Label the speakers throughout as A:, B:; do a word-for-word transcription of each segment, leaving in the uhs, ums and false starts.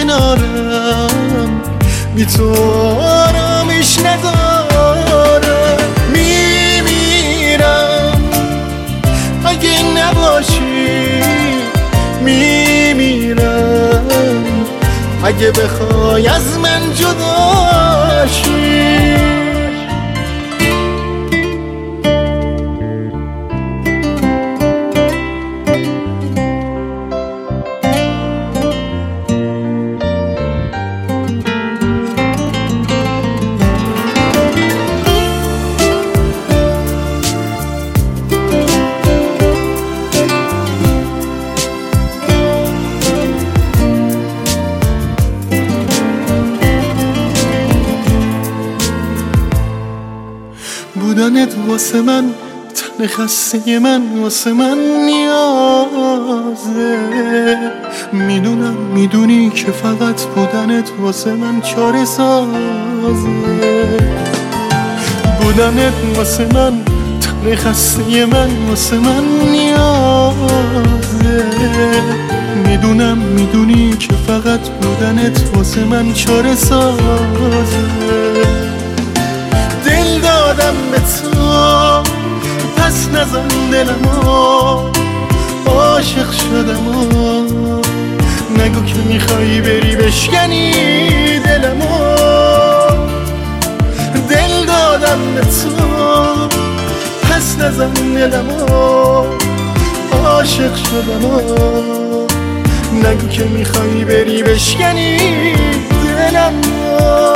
A: کنارم، بی تو آرامش ندارم. میمیرم اگه نباشی، میمیرم اگه بخوای از من جدا شی. بودنت واسه من، تن خسته من واسه من نیازه. میدونم میدونی که فقط بودنت واسه من چاره سازه. بودنت واسه من، تن خسته من واسه من نیازه. میدونم میدونی که فقط بودنت واسه من چاره سازه. دل دادم به تو، پس نزن دلمو، عاشق شدم و نگو که میخوایی بری بشکنی دلمو. دل دادم به تو، پس نزن دلمو، عاشق شدم و نگو که میخوایی بری بشکنی دلمو.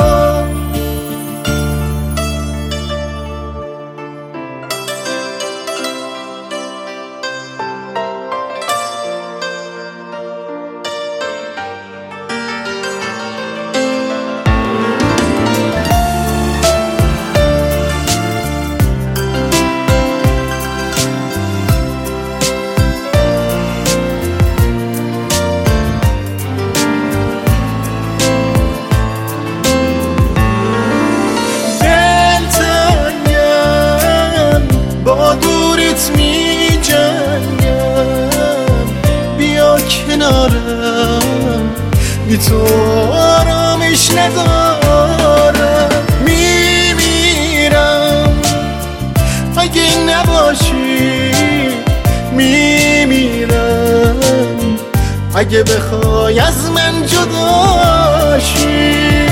A: می جنگم، بیا کنارم، بی تو آرامش ندارم. میمیرم اگه نباشی، میمیرم اگه بخوای از من جدا شی.